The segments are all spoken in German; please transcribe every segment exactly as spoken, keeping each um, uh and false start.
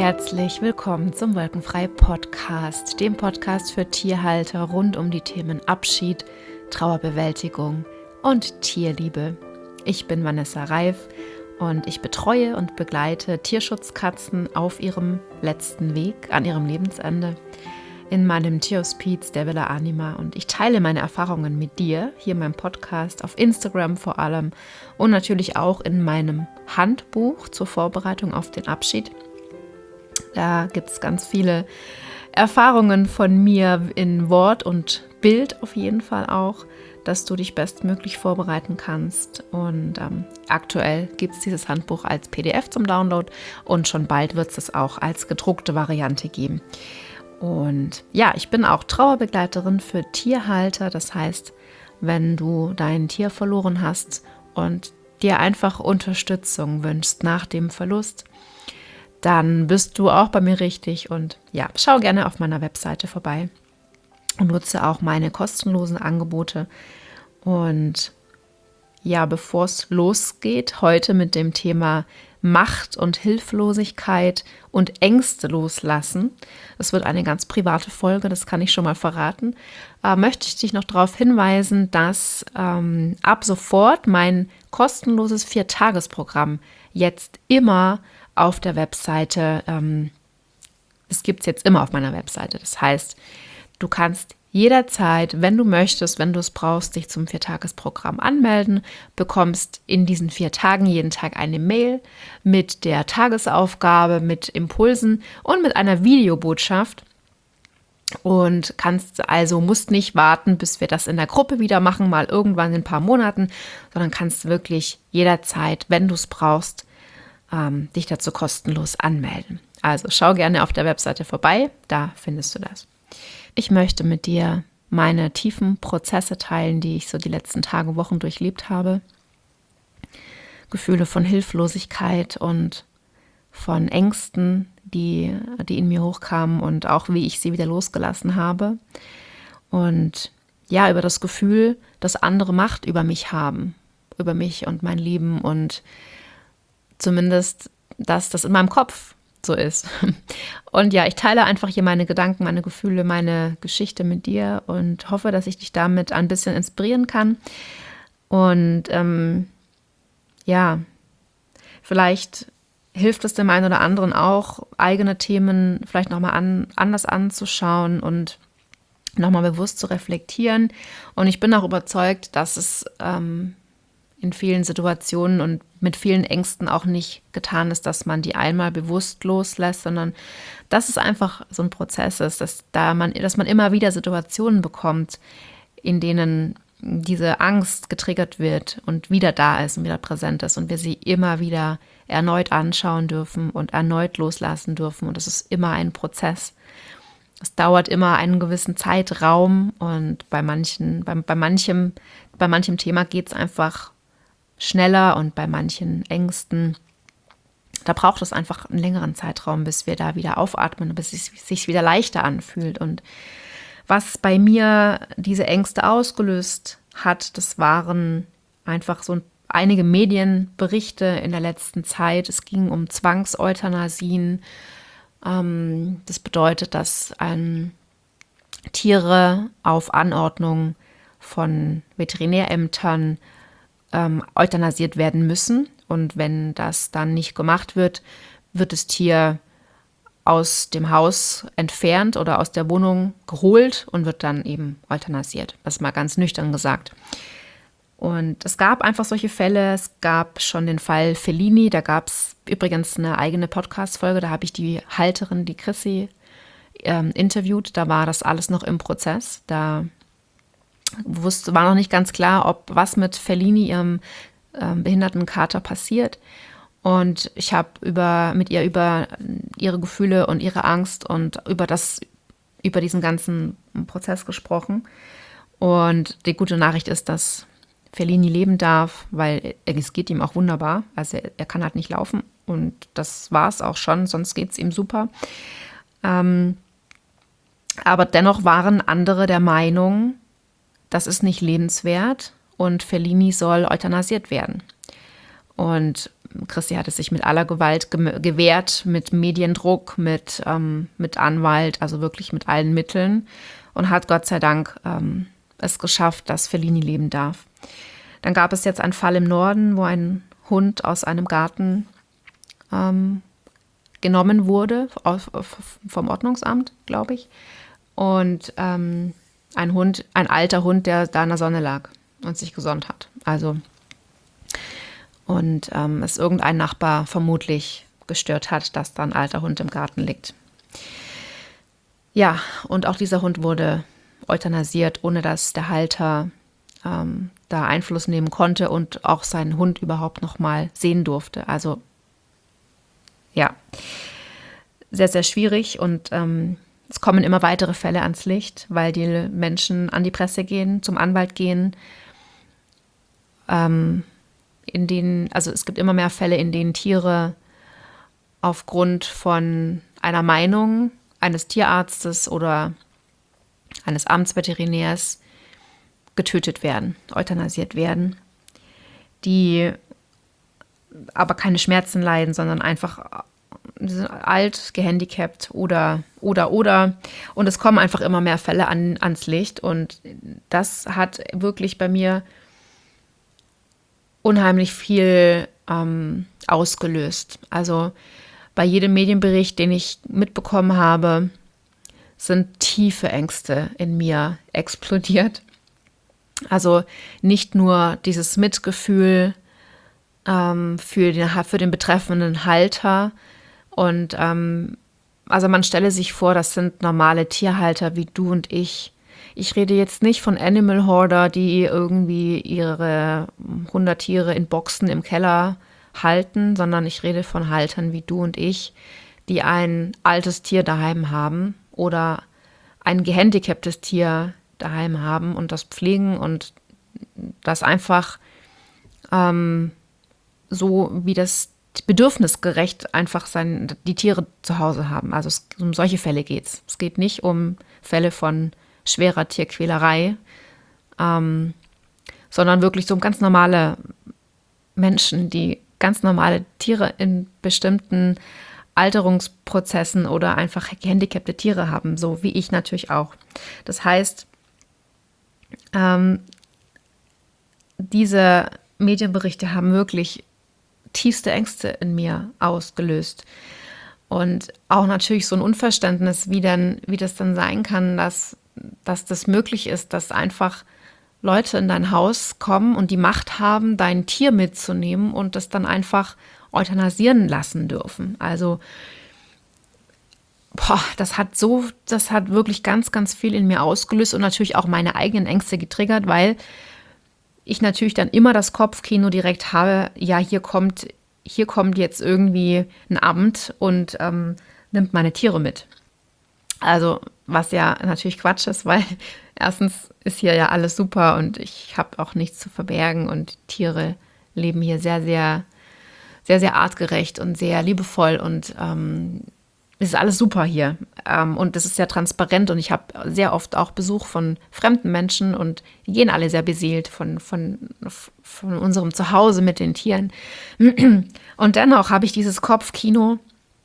herzlich willkommen zum Wolkenfrei Podcast, dem Podcast für Tierhalter rund um die Themen Abschied, Trauerbewältigung und Tierliebe. Ich bin Vanessa Reif und ich betreue und begleite Tierschutzkatzen auf ihrem letzten Weg, an ihrem Lebensende, in meinem Tierhospiz der Villa Anima, und ich teile meine Erfahrungen mit dir, hier in meinem Podcast, auf Instagram vor allem und natürlich auch in meinem Handbuch zur Vorbereitung auf den Abschied. Da gibt es ganz viele Erfahrungen von mir in Wort und Bild auf jeden Fall auch, dass du dich bestmöglich vorbereiten kannst. Und ähm, aktuell gibt es dieses Handbuch als P D F zum Download und schon bald wird es es auch als gedruckte Variante geben. Und ja, ich bin auch Trauerbegleiterin für Tierhalter. Das heißt, wenn du dein Tier verloren hast und dir einfach Unterstützung wünschst nach dem Verlust, dann bist du auch bei mir richtig. Und ja, schau gerne auf meiner Webseite vorbei und nutze auch meine kostenlosen Angebote. Und ja, bevor es losgeht, heute mit dem Thema Macht und Hilflosigkeit und Ängste loslassen. Das wird eine ganz private Folge, das kann ich schon mal verraten. Äh, möchte ich dich noch darauf hinweisen, dass ähm, ab sofort mein kostenloses Vier-Tages-Programm jetzt immer auf der Webseite, ähm, es gibt es jetzt immer auf meiner Webseite. Das heißt, du kannst jederzeit, wenn du möchtest, wenn du es brauchst, dich zum Viertagesprogramm anmelden, bekommst in diesen vier Tagen jeden Tag eine Mail mit der Tagesaufgabe, mit Impulsen und mit einer Videobotschaft. Und kannst also, musst nicht warten, bis wir das in der Gruppe wieder machen, mal irgendwann in ein paar Monaten, sondern kannst wirklich jederzeit, wenn du es brauchst, ähm, dich dazu kostenlos anmelden. Also schau gerne auf der Webseite vorbei, da findest du das. Ich möchte mit dir meine tiefen Prozesse teilen, die ich so die letzten Tage, Wochen durchlebt habe. Gefühle von Hilflosigkeit und von Ängsten, die, die in mir hochkamen, und auch wie ich sie wieder losgelassen habe. Und ja, über das Gefühl, dass andere Macht über mich haben, über mich und mein Leben, und zumindest, dass das in meinem Kopf so ist. Und ja, ich teile einfach hier meine Gedanken, meine Gefühle, meine Geschichte mit dir und hoffe, dass ich dich damit ein bisschen inspirieren kann. Und ähm, ja, vielleicht hilft es dem einen oder anderen auch, eigene Themen vielleicht nochmal an, anders anzuschauen und nochmal bewusst zu reflektieren. Und ich bin auch überzeugt, dass es ähm, in vielen Situationen und mit vielen Ängsten auch nicht getan ist, dass man die einmal bewusst loslässt, sondern dass es einfach so ein Prozess ist, dass, da man, dass man immer wieder Situationen bekommt, in denen diese Angst getriggert wird und wieder da ist und wieder präsent ist und wir sie immer wieder erneut anschauen dürfen und erneut loslassen dürfen. Und es ist immer ein Prozess. Es dauert immer einen gewissen Zeitraum, und bei manchen, bei, bei manchem, bei manchem Thema geht es einfach schneller, und bei manchen Ängsten, da braucht es einfach einen längeren Zeitraum, bis wir da wieder aufatmen, bis es sich wieder leichter anfühlt. Und was bei mir diese Ängste ausgelöst hat, das waren einfach so einige Medienberichte in der letzten Zeit. Es ging um Zwangseuthanasien. Ähm, das bedeutet, dass ein Tiere auf Anordnung von Veterinärämtern ähm, euthanasiert werden müssen. Und wenn das dann nicht gemacht wird, wird das Tier aus dem Haus entfernt oder aus der Wohnung geholt und wird dann eben euthanasiert. Das ist mal ganz nüchtern gesagt. Und es gab einfach solche Fälle. Es gab schon den Fall Fellini. Da gab es übrigens eine eigene Podcast-Folge. Da habe ich die Halterin, die Chrissy, ähm, interviewt. Da war das alles noch im Prozess. Da wusste, war noch nicht ganz klar, ob was mit Fellini, ihrem ähm, behinderten Kater, passiert. Und ich habe über, mit ihr über ihre Gefühle und ihre Angst und über, das, über diesen ganzen Prozess gesprochen. Und die gute Nachricht ist, dass Fellini leben darf, weil es geht ihm auch wunderbar. Also er, er kann halt nicht laufen, und das war es auch schon, sonst geht es ihm super. Ähm, aber dennoch waren andere der Meinung, das ist nicht lebenswert und Fellini soll euthanasiert werden. Und Chrissy hat es sich mit aller Gewalt ge- gewehrt, mit Mediendruck, mit, ähm, mit Anwalt, also wirklich mit allen Mitteln und hat Gott sei Dank ähm, es geschafft, dass Feline leben darf. Dann gab es jetzt einen Fall im Norden, wo ein Hund aus einem Garten ähm, genommen wurde, auf, auf, vom Ordnungsamt, glaube ich. Und ähm, ein Hund, ein alter Hund, der da in der Sonne lag und sich gesonnt hat. Also und ähm, es irgendein Nachbar vermutlich gestört hat, dass da ein alter Hund im Garten liegt. Ja, und auch dieser Hund wurde euthanasiert, ohne dass der Halter ähm, da Einfluss nehmen konnte und auch seinen Hund überhaupt noch mal sehen durfte. Also ja, sehr, sehr schwierig und ähm, es kommen immer weitere Fälle ans Licht, weil die Menschen an die Presse gehen, zum Anwalt gehen, ähm, in denen, also es gibt immer mehr Fälle, in denen Tiere aufgrund von einer Meinung eines Tierarztes oder eines Amtsveterinärs getötet werden, euthanasiert werden, die aber keine Schmerzen leiden, sondern einfach sind alt, gehandicapt oder, oder, oder. Und es kommen einfach immer mehr Fälle an, ans Licht. Und das hat wirklich bei mir unheimlich viel ähm, ausgelöst. Also bei jedem Medienbericht, den ich mitbekommen habe, sind tiefe Ängste in mir explodiert. Also nicht nur dieses Mitgefühl ähm, für den, für den betreffenden Halter. Und ähm, also man stelle sich vor, das sind normale Tierhalter wie du und ich. Ich rede jetzt nicht von Animal Hoarder, die irgendwie ihre hundert Tiere in Boxen im Keller halten, sondern ich rede von Haltern wie du und ich, die ein altes Tier daheim haben oder ein gehandicaptes Tier daheim haben und das pflegen und das einfach ähm, so wie das bedürfnisgerecht einfach sein, die Tiere zu Hause haben. Also es, um solche Fälle geht es. Es geht nicht um Fälle von schwerer Tierquälerei, ähm, sondern wirklich so um ganz normale Menschen, die ganz normale Tiere in bestimmten Alterungsprozessen oder einfach gehandicapte Tiere haben, so wie ich natürlich auch. Das heißt, ähm, diese Medienberichte haben wirklich tiefste Ängste in mir ausgelöst. Und auch natürlich so ein Unverständnis, wie, dann, wie das dann sein kann, dass, dass das möglich ist, dass einfach Leute in dein Haus kommen und die Macht haben, dein Tier mitzunehmen und das dann einfach euthanasieren lassen dürfen. Also, boah, das hat so, das hat wirklich ganz, ganz viel in mir ausgelöst und natürlich auch meine eigenen Ängste getriggert, weil ich natürlich dann immer das Kopfkino direkt habe, ja, hier kommt, hier kommt jetzt irgendwie ein Amt und ähm, nimmt meine Tiere mit. Also, was ja natürlich Quatsch ist, weil erstens ist hier ja alles super und ich habe auch nichts zu verbergen und Tiere leben hier sehr, sehr, sehr, sehr artgerecht und sehr liebevoll und ähm, es ist alles super hier. Ähm, und es ist sehr transparent und ich habe sehr oft auch Besuch von fremden Menschen und die gehen alle sehr beseelt von, von, von unserem Zuhause mit den Tieren. Und dennoch habe ich dieses Kopfkino,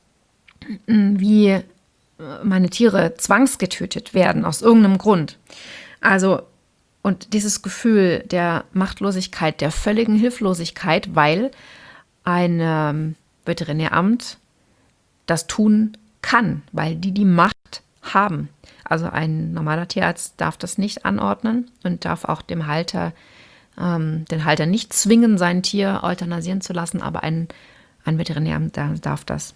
wie meine Tiere zwangsgetötet werden, aus irgendeinem Grund. Also, und dieses Gefühl der Machtlosigkeit, der völligen Hilflosigkeit, weil ein ähm, Veterinäramt das tun kann, weil die die Macht haben. Also ein normaler Tierarzt darf das nicht anordnen und darf auch dem Halter, ähm, den Halter nicht zwingen, sein Tier euthanasieren zu lassen, aber ein, ein Veterinäramt darf das.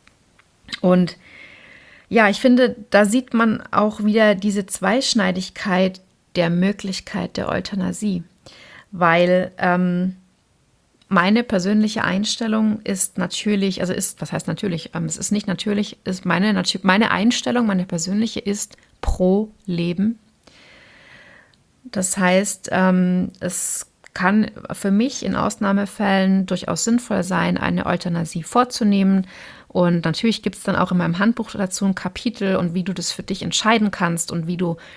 Und ja, ich finde, da sieht man auch wieder diese Zweischneidigkeit der Möglichkeit der Euthanasie, weil ähm, meine persönliche Einstellung ist natürlich, also ist, was heißt natürlich, ähm, es ist nicht natürlich, ist meine, meine Einstellung, meine persönliche ist pro Leben. Das heißt, ähm, es kann für mich in Ausnahmefällen durchaus sinnvoll sein, eine Euthanasie vorzunehmen. Und natürlich gibt es dann auch in meinem Handbuch dazu ein Kapitel und wie du das für dich entscheiden kannst und wie du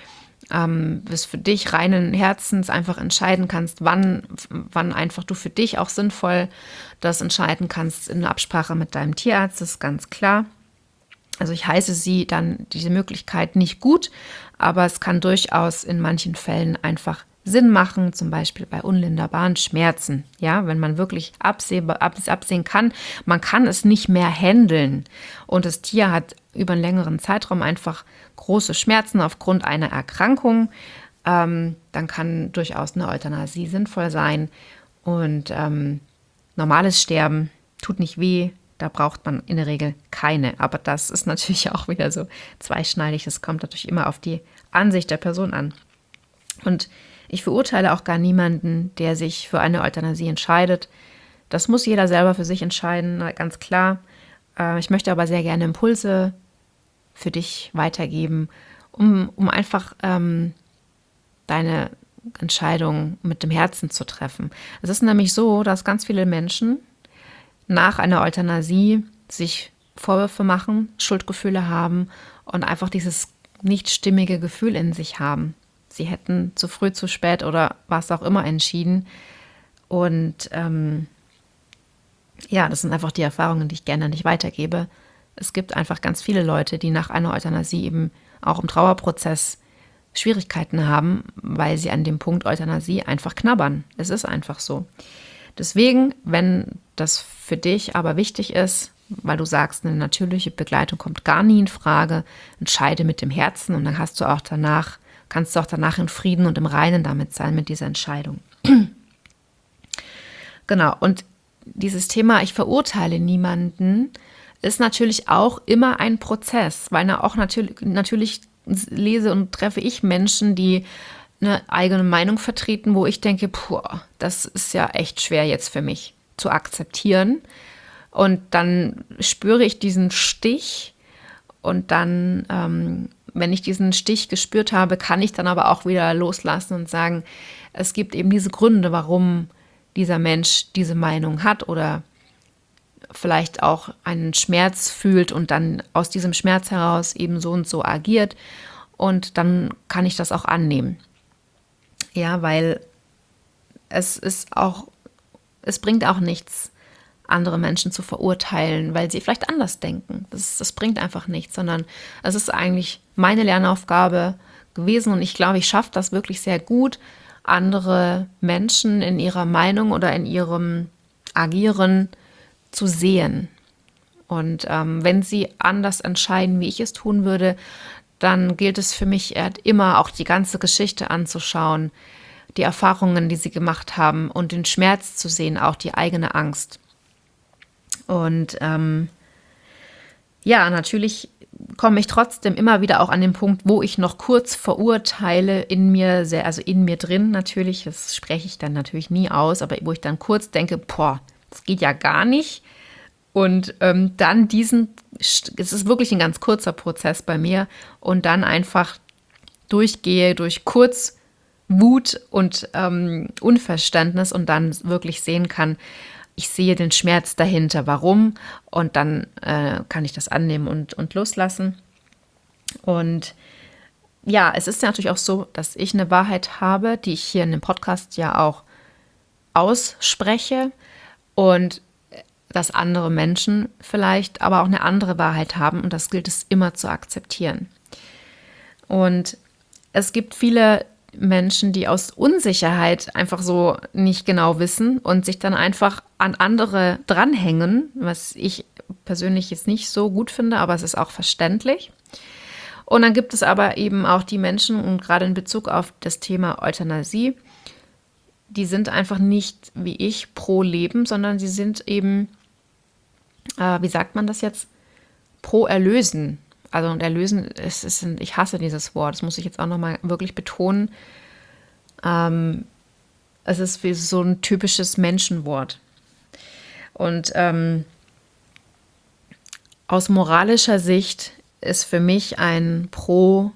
ähm, es für dich reinen Herzens einfach entscheiden kannst, wann, wann einfach du für dich auch sinnvoll das entscheiden kannst in Absprache mit deinem Tierarzt, das ist ganz klar. Also ich heiße sie dann diese Möglichkeit nicht gut, aber es kann durchaus in manchen Fällen einfach Sinn machen, zum Beispiel bei unlinderbaren Schmerzen. Ja, wenn man wirklich absehbar, absehen kann, man kann es nicht mehr handeln und das Tier hat über einen längeren Zeitraum einfach große Schmerzen aufgrund einer Erkrankung, ähm, dann kann durchaus eine Euthanasie sinnvoll sein. Und ähm, normales Sterben tut nicht weh. Da braucht man in der Regel keine. Aber das ist natürlich auch wieder so zweischneidig. Das kommt natürlich immer auf die Ansicht der Person an. Und ich verurteile auch gar niemanden, der sich für eine Euthanasie entscheidet. Das muss jeder selber für sich entscheiden, ganz klar. Ich möchte aber sehr gerne Impulse für dich weitergeben, um, um einfach ähm, deine Entscheidung mit dem Herzen zu treffen. Es ist nämlich so, dass ganz viele Menschen nach einer Euthanasie sich Vorwürfe machen, Schuldgefühle haben und einfach dieses nicht stimmige Gefühl in sich haben. Sie hätten zu früh, zu spät oder was auch immer entschieden. Und ähm, ja, das sind einfach die Erfahrungen, die ich gerne nicht weitergebe. Es gibt einfach ganz viele Leute, die nach einer Euthanasie eben auch im Trauerprozess Schwierigkeiten haben, weil sie an dem Punkt Euthanasie einfach knabbern. Es ist einfach so. Deswegen, wenn das für dich aber wichtig ist, weil du sagst, eine natürliche Begleitung kommt gar nie in Frage, entscheide mit dem Herzen und dann hast du auch danach, kannst du auch danach in Frieden und im Reinen damit sein, mit dieser Entscheidung. Genau, und dieses Thema, ich verurteile niemanden, ist natürlich auch immer ein Prozess, weil auch natürlich, natürlich lese und treffe ich Menschen, die eine eigene Meinung vertreten, wo ich denke, puh, das ist ja echt schwer jetzt für mich zu akzeptieren. Und dann spüre ich diesen Stich und dann, ähm, wenn ich diesen Stich gespürt habe, kann ich dann aber auch wieder loslassen und sagen, es gibt eben diese Gründe, warum dieser Mensch diese Meinung hat oder vielleicht auch einen Schmerz fühlt und dann aus diesem Schmerz heraus eben so und so agiert. Und dann kann ich das auch annehmen. Ja, weil es ist auch, es bringt auch nichts, andere Menschen zu verurteilen, weil sie vielleicht anders denken. Das, das bringt einfach nichts, sondern es ist eigentlich meine Lernaufgabe gewesen und ich glaube, ich schaffe das wirklich sehr gut, andere Menschen in ihrer Meinung oder in ihrem Agieren zu sehen. Und ähm, wenn sie anders entscheiden, wie ich es tun würde, dann gilt es für mich immer auch die ganze Geschichte anzuschauen, die Erfahrungen, die sie gemacht haben und den Schmerz zu sehen, auch die eigene Angst. Und ähm, ja, natürlich komme ich trotzdem immer wieder auch an den Punkt, wo ich noch kurz verurteile in mir, sehr, also in mir drin natürlich, das spreche ich dann natürlich nie aus, aber wo ich dann kurz denke, boah, das geht ja gar nicht. Und ähm, dann diesen, es ist wirklich ein ganz kurzer Prozess bei mir und dann einfach durchgehe durch kurz Wut und ähm, Unverständnis und dann wirklich sehen kann, ich sehe den Schmerz dahinter, warum und dann äh, kann ich das annehmen und, und loslassen. Und ja, es ist ja natürlich auch so, dass ich eine Wahrheit habe, die ich hier in dem Podcast ja auch ausspreche und dass andere Menschen vielleicht aber auch eine andere Wahrheit haben und das gilt es immer zu akzeptieren. Und es gibt viele Menschen, die aus Unsicherheit einfach so nicht genau wissen und sich dann einfach an andere dranhängen, was ich persönlich jetzt nicht so gut finde, aber es ist auch verständlich. Und dann gibt es aber eben auch die Menschen, und gerade in Bezug auf das Thema Euthanasie, die sind einfach nicht wie ich pro Leben, sondern sie sind eben, äh, wie sagt man das jetzt, pro Erlösen. Also und Erlösen, ist, ist ein, ich hasse dieses Wort, das muss ich jetzt auch nochmal wirklich betonen. Ähm, es ist wie so ein typisches Menschenwort. Und ähm, aus moralischer Sicht ist für mich ein Pro,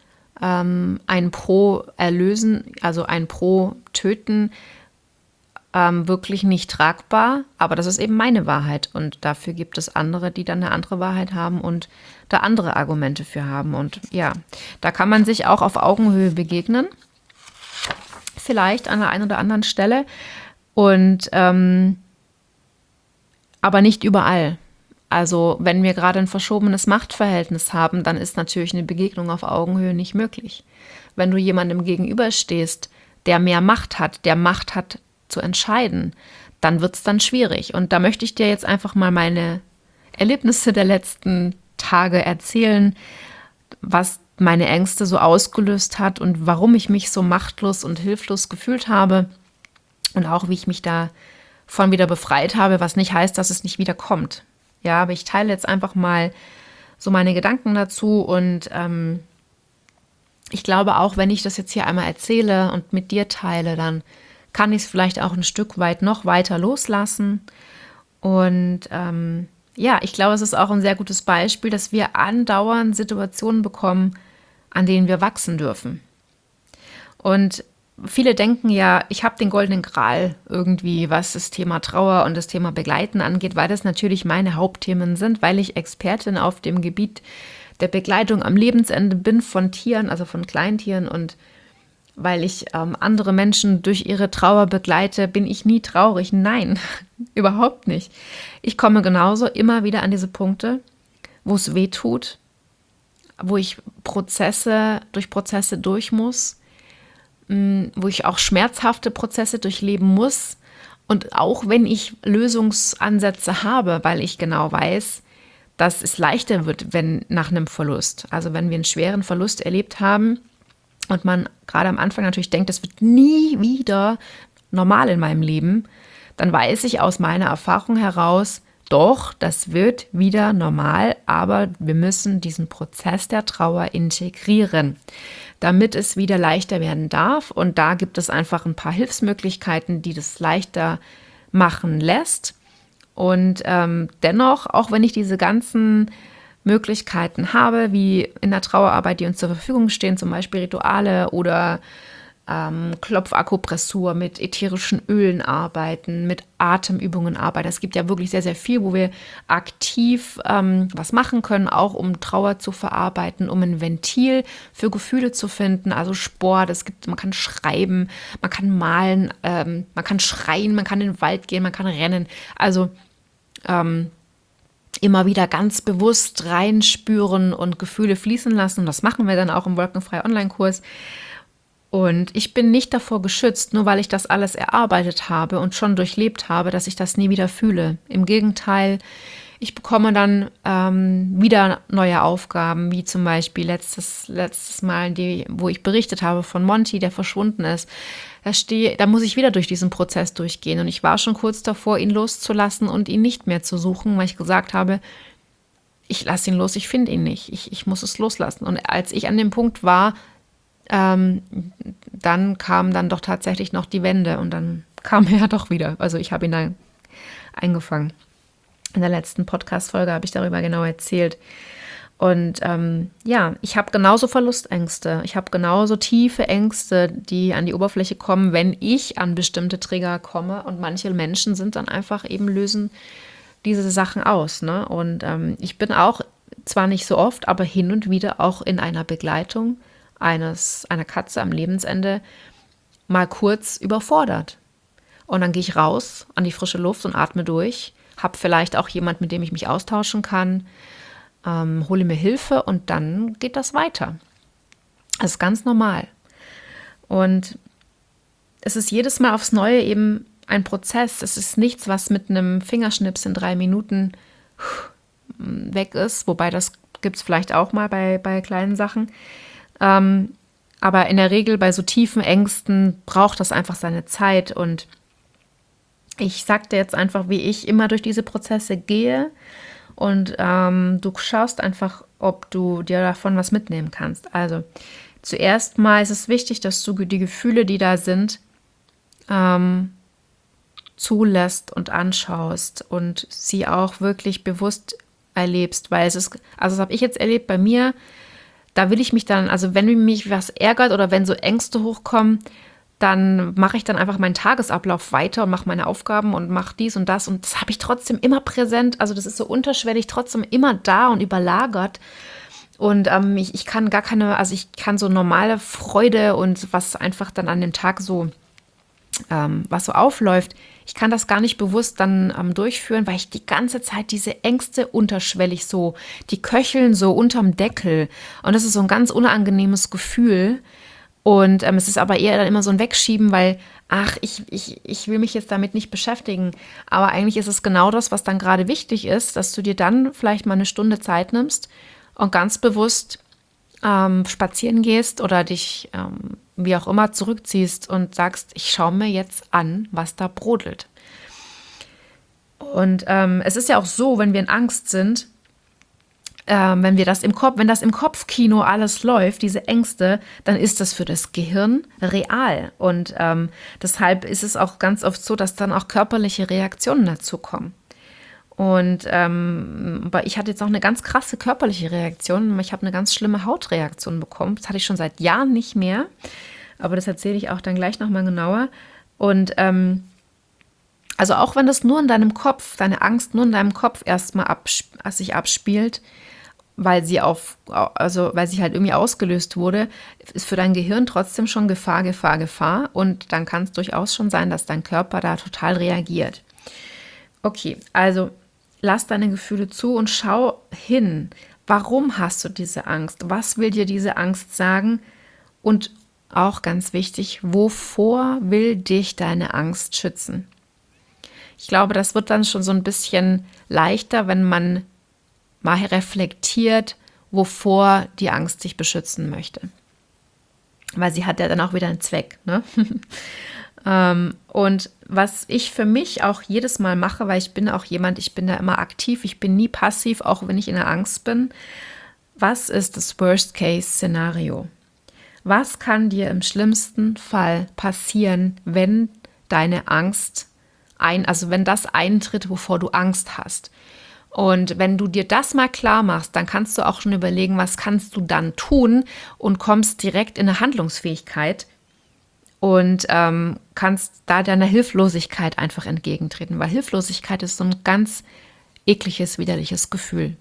ähm, ein Pro Erlösen, also ein Pro Töten ähm, wirklich nicht tragbar, aber das ist eben meine Wahrheit und dafür gibt es andere, die dann eine andere Wahrheit haben und da andere Argumente für haben und ja, da kann man sich auch auf Augenhöhe begegnen, vielleicht an der einen oder anderen Stelle und ähm, aber nicht überall. Also wenn wir gerade ein verschobenes Machtverhältnis haben, dann ist natürlich eine Begegnung auf Augenhöhe nicht möglich. Wenn du jemandem gegenüberstehst, der mehr Macht hat, der Macht hat zu entscheiden, dann wird es dann schwierig. Und da möchte ich dir jetzt einfach mal meine Erlebnisse der letzten Tage erzählen, was meine Ängste so ausgelöst hat und warum ich mich so machtlos und hilflos gefühlt habe und auch wie ich mich davon wieder befreit habe, was nicht heißt, dass es nicht wieder kommt. Ja, aber ich teile jetzt einfach mal so meine Gedanken dazu und ähm, ich glaube auch, wenn ich das jetzt hier einmal erzähle und mit dir teile, dann kann ich es vielleicht auch ein Stück weit noch weiter loslassen. Und ähm, ja, ich glaube, es ist auch ein sehr gutes Beispiel, dass wir andauernd Situationen bekommen, an denen wir wachsen dürfen. Und viele denken ja, ich habe den goldenen Gral irgendwie, was das Thema Trauer und das Thema Begleiten angeht, weil das natürlich meine Hauptthemen sind, weil ich Expertin auf dem Gebiet der Begleitung am Lebensende bin von Tieren, also von Kleintieren und weil ich ähm, andere Menschen durch ihre Trauer begleite, bin ich nie traurig. Nein, überhaupt nicht. Ich komme genauso immer wieder an diese Punkte, wo es weh tut, wo ich Prozesse durch Prozesse durch muss, wo ich auch schmerzhafte Prozesse durchleben muss und auch wenn ich Lösungsansätze habe, weil ich genau weiß, dass es leichter wird, wenn nach einem Verlust, also wenn wir einen schweren Verlust erlebt haben und man gerade am Anfang natürlich denkt, das wird nie wieder normal in meinem Leben, dann weiß ich aus meiner Erfahrung heraus, doch, das wird wieder normal, aber wir müssen diesen Prozess der Trauer integrieren, damit es wieder leichter werden darf. Und da gibt es einfach ein paar Hilfsmöglichkeiten, die das leichter machen lässt. Und ähm, dennoch, auch wenn ich diese ganzen Möglichkeiten habe, wie in der Trauerarbeit, die uns zur Verfügung stehen, zum Beispiel Rituale oder ähm, Klopfakupressur, mit ätherischen Ölen arbeiten, mit Atemübungen arbeiten. Es gibt ja wirklich sehr, sehr viel, wo wir aktiv ähm, was machen können, auch um Trauer zu verarbeiten, um ein Ventil für Gefühle zu finden. Also Sport, es gibt, man kann schreiben, man kann malen, ähm, man kann schreien, man kann in den Wald gehen, man kann rennen. Also ähm, immer wieder ganz bewusst reinspüren und Gefühle fließen lassen. Und das machen wir dann auch im Wolkenfrei Online-Kurs. Und ich bin nicht davor geschützt, nur weil ich das alles erarbeitet habe und schon durchlebt habe, dass ich das nie wieder fühle. Im Gegenteil, ich bekomme dann ähm, wieder neue Aufgaben, wie zum Beispiel letztes, letztes Mal, die, wo ich berichtet habe von Monty, der verschwunden ist. Da, stehe, da muss ich wieder durch diesen Prozess durchgehen. Und ich war schon kurz davor, ihn loszulassen und ihn nicht mehr zu suchen, weil ich gesagt habe, ich lasse ihn los, ich finde ihn nicht. Ich, ich muss es loslassen. Und als ich an dem Punkt war, Ähm, dann kam dann doch tatsächlich noch die Wende und dann kam er ja doch wieder. Also ich habe ihn dann eingefangen. In der letzten Podcast-Folge habe ich darüber genau erzählt. Und ähm, ja, ich habe genauso Verlustängste. Ich habe genauso tiefe Ängste, die an die Oberfläche kommen, wenn ich an bestimmte Trigger komme. Und manche Menschen sind dann einfach eben, lösen diese Sachen aus. Ne? Und ähm, ich bin auch, zwar nicht so oft, aber hin und wieder auch in einer Begleitung eines, einer Katze am Lebensende mal kurz überfordert. Und dann gehe ich raus an die frische Luft und atme durch, habe vielleicht auch jemand, mit dem ich mich austauschen kann, ähm, hole mir Hilfe und dann geht das weiter. Das ist ganz normal. Und es ist jedes Mal aufs Neue eben ein Prozess. Es ist nichts, was mit einem Fingerschnips in drei Minuten weg ist, wobei das gibt es vielleicht auch mal bei, bei kleinen Sachen. Ähm, aber in der Regel bei so tiefen Ängsten braucht das einfach seine Zeit und ich sag dir jetzt einfach, wie ich immer durch diese Prozesse gehe und ähm, du schaust einfach, ob du dir davon was mitnehmen kannst. Also zuerst mal ist es wichtig, dass du die Gefühle, die da sind, ähm, zulässt und anschaust und sie auch wirklich bewusst erlebst, weil es ist, also das habe ich jetzt erlebt bei mir. Da will ich mich dann, also wenn mich was ärgert oder wenn so Ängste hochkommen, dann mache ich dann einfach meinen Tagesablauf weiter und mache meine Aufgaben und mache dies und das. Und das habe ich trotzdem immer präsent. Also das ist so unterschwellig, trotzdem immer da und überlagert. Und ähm, ich, ich kann gar keine, also ich kann so normale Freude und was einfach dann an dem Tag so, ähm, was so aufläuft, ich kann das gar nicht bewusst dann ähm, durchführen, weil ich die ganze Zeit diese Ängste unterschwellig so, die köcheln so unterm Deckel. Und das ist so ein ganz unangenehmes Gefühl. Und ähm, es ist aber eher dann immer so ein Wegschieben, weil, ach, ich, ich, ich will mich jetzt damit nicht beschäftigen. Aber eigentlich ist es genau das, was dann gerade wichtig ist, dass du dir dann vielleicht mal eine Stunde Zeit nimmst und ganz bewusst ähm, spazieren gehst oder dich, ähm, wie auch immer, zurückziehst und sagst, ich schaue mir jetzt an, was da brodelt. Und ähm, es ist ja auch so, wenn wir in Angst sind, Ähm, wenn wir das im Kopf, wenn das im Kopfkino alles läuft, diese Ängste, dann ist das für das Gehirn real. Und ähm, deshalb ist es auch ganz oft so, dass dann auch körperliche Reaktionen dazu kommen. Und ähm, aber ich hatte jetzt auch eine ganz krasse körperliche Reaktion. Ich habe eine ganz schlimme Hautreaktion bekommen. Das hatte ich schon seit Jahren nicht mehr. Aber das erzähle ich auch dann gleich nochmal genauer. Und ähm, also auch wenn das nur in deinem Kopf, deine Angst nur in deinem Kopf erstmal absp- sich abspielt, weil sie auf, also weil sie halt irgendwie ausgelöst wurde, ist für dein Gehirn trotzdem schon Gefahr, Gefahr, Gefahr. Und dann kann es durchaus schon sein, dass dein Körper da total reagiert. Okay, also lass deine Gefühle zu und schau hin. Warum hast du diese Angst? Was will dir diese Angst sagen? Und auch ganz wichtig, wovor will dich deine Angst schützen? Ich glaube, das wird dann schon so ein bisschen leichter, wenn man mal reflektiert, wovor die Angst dich beschützen möchte. Weil sie hat ja dann auch wieder einen Zweck. Ne? ähm, und was ich für mich auch jedes Mal mache, weil ich bin auch jemand, ich bin da immer aktiv, ich bin nie passiv, auch wenn ich in der Angst bin. Was ist das Worst-Case-Szenario? Was kann dir im schlimmsten Fall passieren, wenn deine Angst ein, also wenn das eintritt, wovor du Angst hast? Und wenn du dir das mal klar machst, dann kannst du auch schon überlegen, was kannst du dann tun und kommst direkt in eine Handlungsfähigkeit und ähm, kannst da deiner Hilflosigkeit einfach entgegentreten, weil Hilflosigkeit ist so ein ganz ekliges, widerliches Gefühl.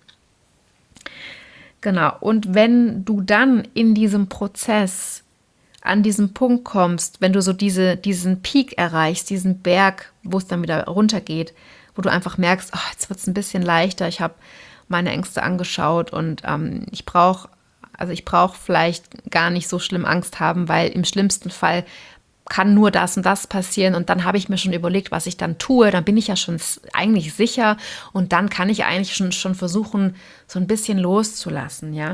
Genau, und wenn du dann in diesem Prozess an diesen Punkt kommst, wenn du so diese, diesen Peak erreichst, diesen Berg, wo es dann wieder runtergeht, wo du einfach merkst, oh, jetzt wird es ein bisschen leichter, ich habe meine Ängste angeschaut und ähm, ich brauche, also ich brauche vielleicht gar nicht so schlimm Angst haben, weil im schlimmsten Fall kann nur das und das passieren und dann habe ich mir schon überlegt, was ich dann tue, dann bin ich ja schon eigentlich sicher und dann kann ich eigentlich schon, schon versuchen, so ein bisschen loszulassen, ja.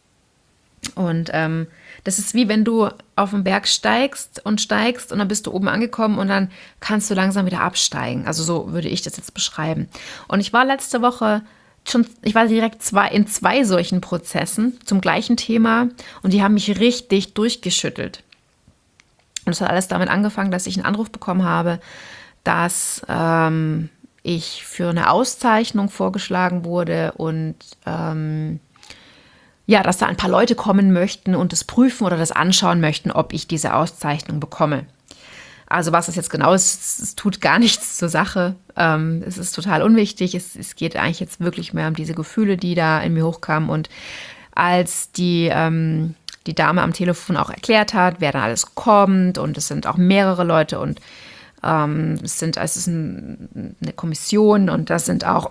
Und ähm, das ist wie wenn du auf den Berg steigst und steigst und dann bist du oben angekommen und dann kannst du langsam wieder absteigen. Also so würde ich das jetzt beschreiben. Und ich war letzte Woche schon, ich war direkt zwei, in zwei solchen Prozessen zum gleichen Thema und die haben mich richtig durchgeschüttelt. Und es hat alles damit angefangen, dass ich einen Anruf bekommen habe, dass ähm, ich für eine Auszeichnung vorgeschlagen wurde und ähm, ja, dass da ein paar Leute kommen möchten und das prüfen oder das anschauen möchten, ob ich diese Auszeichnung bekomme. Also was das jetzt genau ist, es tut gar nichts zur Sache. Ähm, es ist total unwichtig. Es, es geht eigentlich jetzt wirklich mehr um diese Gefühle, die da in mir hochkamen. Und als die, ähm, die Dame am Telefon auch erklärt hat, wer da alles kommt und es sind auch mehrere Leute und ähm, es, sind, es ist ein, eine Kommission und das sind auch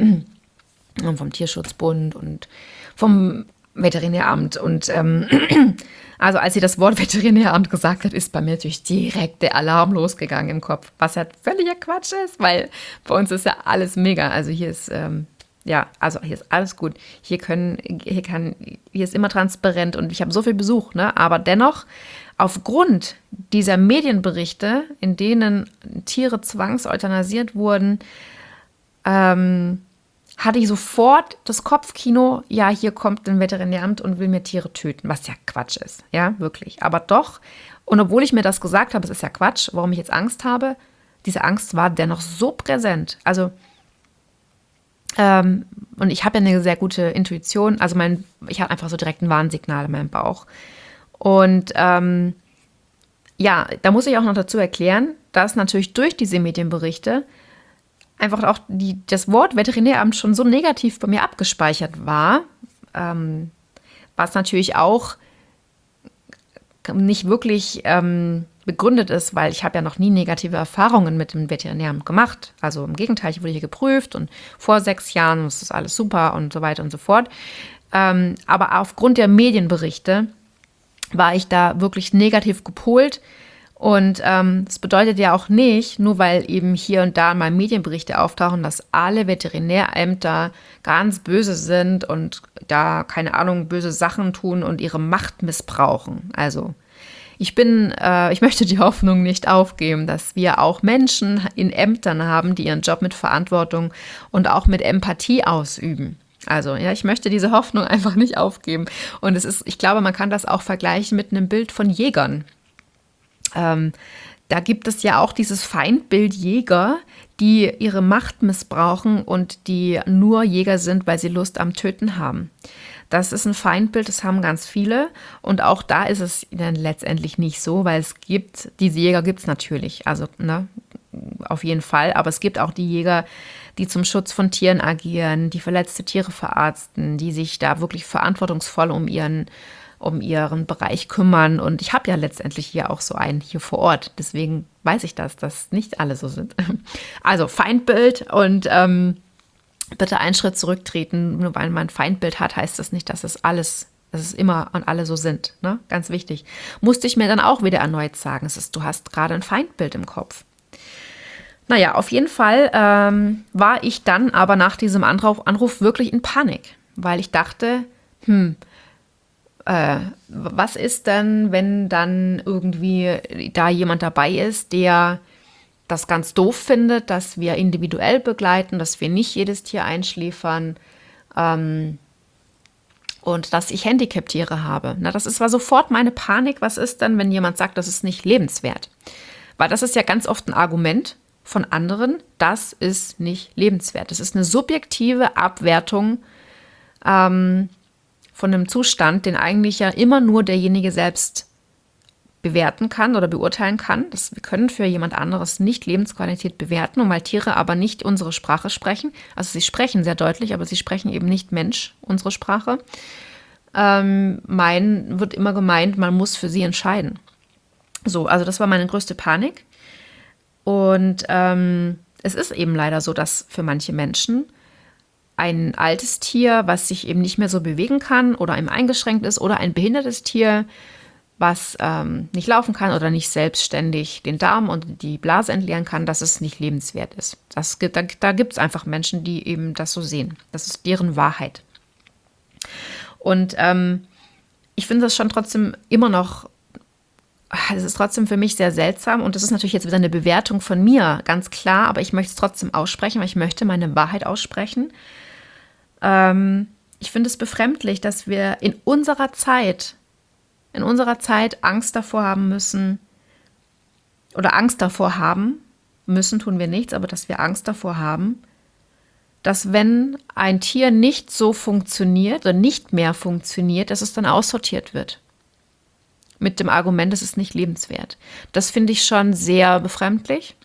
vom Tierschutzbund und vom Veterinäramt und ähm, also als sie das Wort Veterinäramt gesagt hat, ist bei mir natürlich direkt der Alarm losgegangen im Kopf, was ja völliger Quatsch ist, weil bei uns ist ja alles mega, also hier ist ähm, ja, also hier ist alles gut, hier können, hier kann, hier ist immer transparent und ich habe so viel Besuch, ne, aber dennoch aufgrund dieser Medienberichte, in denen Tiere zwangseutanasiert wurden, ähm, hatte ich sofort das Kopfkino, ja, hier kommt ein Veterinäramt und will mir Tiere töten, was ja Quatsch ist, ja, wirklich. Aber doch, und obwohl ich mir das gesagt habe, es ist ja Quatsch, warum ich jetzt Angst habe, diese Angst war dennoch so präsent. Also, ähm, und ich habe ja eine sehr gute Intuition, also mein, ich habe einfach so direkt ein Warnsignal in meinem Bauch. Und ähm, ja, da muss ich auch noch dazu erklären, dass natürlich durch diese Medienberichte einfach auch die, das Wort Veterinäramt schon so negativ bei mir abgespeichert war, ähm, was natürlich auch nicht wirklich ähm, begründet ist, weil ich habe ja noch nie negative Erfahrungen mit dem Veterinäramt gemacht. Also im Gegenteil, ich wurde hier geprüft und vor sechs Jahren ist das alles super und so weiter und so fort. Ähm, aber aufgrund der Medienberichte war ich da wirklich negativ gepolt. Und ähm, das bedeutet ja auch nicht, nur weil eben hier und da mal Medienberichte auftauchen, dass alle Veterinärämter ganz böse sind und da, keine Ahnung, böse Sachen tun und ihre Macht missbrauchen. Also ich bin, äh, ich möchte die Hoffnung nicht aufgeben, dass wir auch Menschen in Ämtern haben, die ihren Job mit Verantwortung und auch mit Empathie ausüben. Also ja, ich möchte diese Hoffnung einfach nicht aufgeben. Und es ist, ich glaube, man kann das auch vergleichen mit einem Bild von Jägern. Ähm, da gibt es ja auch dieses Feindbild Jäger, die ihre Macht missbrauchen und die nur Jäger sind, weil sie Lust am Töten haben. Das ist ein Feindbild, das haben ganz viele. Und auch da ist es dann letztendlich nicht so, weil es gibt, diese Jäger gibt es natürlich, also ne, auf jeden Fall. Aber es gibt auch die Jäger, die zum Schutz von Tieren agieren, die verletzte Tiere verarzten, die sich da wirklich verantwortungsvoll um ihren um ihren Bereich kümmern. Und ich habe ja letztendlich hier auch so einen hier vor Ort. Deswegen weiß ich das, dass nicht alle so sind. Also Feindbild und ähm, bitte einen Schritt zurücktreten. Nur weil man ein Feindbild hat, heißt das nicht, dass es alles, dass es immer und alle so sind. Ne? Ganz wichtig. Musste ich mir dann auch wieder erneut sagen, es ist, du hast gerade ein Feindbild im Kopf. Naja, auf jeden Fall ähm, war ich dann aber nach diesem Anruf, Anruf wirklich in Panik, weil ich dachte, hm, Äh, was ist denn, wenn dann irgendwie da jemand dabei ist, der das ganz doof findet, dass wir individuell begleiten, dass wir nicht jedes Tier einschläfern ähm, und dass ich Handicap-Tiere habe. Na, das ist, war sofort meine Panik. Was ist denn, wenn jemand sagt, das ist nicht lebenswert? Weil das ist ja ganz oft ein Argument von anderen, das ist nicht lebenswert. Das ist eine subjektive Abwertung ähm, von einem Zustand, den eigentlich ja immer nur derjenige selbst bewerten kann oder beurteilen kann. Das, wir können für jemand anderes nicht Lebensqualität bewerten, und weil Tiere aber nicht unsere Sprache sprechen, also sie sprechen sehr deutlich, aber sie sprechen eben nicht Mensch, unsere Sprache, ähm, mein, wird immer gemeint, man muss für sie entscheiden. So, also das war meine größte Panik. Und ähm, es ist eben leider so, dass für manche Menschen ein altes Tier, was sich eben nicht mehr so bewegen kann oder eben eingeschränkt ist, oder ein behindertes Tier, was ähm, nicht laufen kann oder nicht selbstständig den Darm und die Blase entleeren kann, dass es nicht lebenswert ist. Das, da da gibt es einfach Menschen, die eben das so sehen. Das ist deren Wahrheit. Und ähm, ich finde das schon trotzdem immer noch, es ist trotzdem für mich sehr seltsam, und das ist natürlich jetzt wieder eine Bewertung von mir, ganz klar, aber ich möchte es trotzdem aussprechen, weil ich möchte meine Wahrheit aussprechen. Ähm, ich finde es befremdlich, dass wir in unserer Zeit, in unserer Zeit Angst davor haben müssen, oder Angst davor haben, müssen tun wir nichts, aber dass wir Angst davor haben, dass wenn ein Tier nicht so funktioniert oder nicht mehr funktioniert, dass es dann aussortiert wird. Mit dem Argument, es ist nicht lebenswert. Das finde ich schon sehr befremdlich.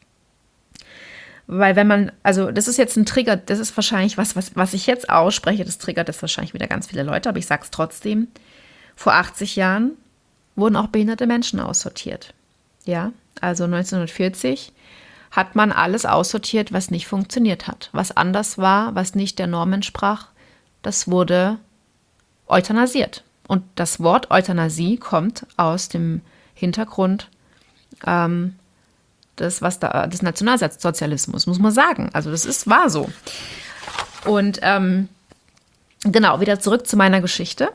Weil wenn man, also das ist jetzt ein Trigger, das ist wahrscheinlich was, was, was ich jetzt ausspreche, das triggert jetzt wahrscheinlich wieder ganz viele Leute, aber ich sage es trotzdem. Vor achtzig Jahren wurden auch behinderte Menschen aussortiert. Ja, also neunzehnhundertvierzig hat man alles aussortiert, was nicht funktioniert hat. Was anders war, was nicht der Norm entsprach, das wurde euthanasiert. Und das Wort Euthanasie kommt aus dem Hintergrund ähm, des, was da, des Nationalsozialismus, muss man sagen. Also das ist, war so. Und ähm, genau, wieder zurück zu meiner Geschichte.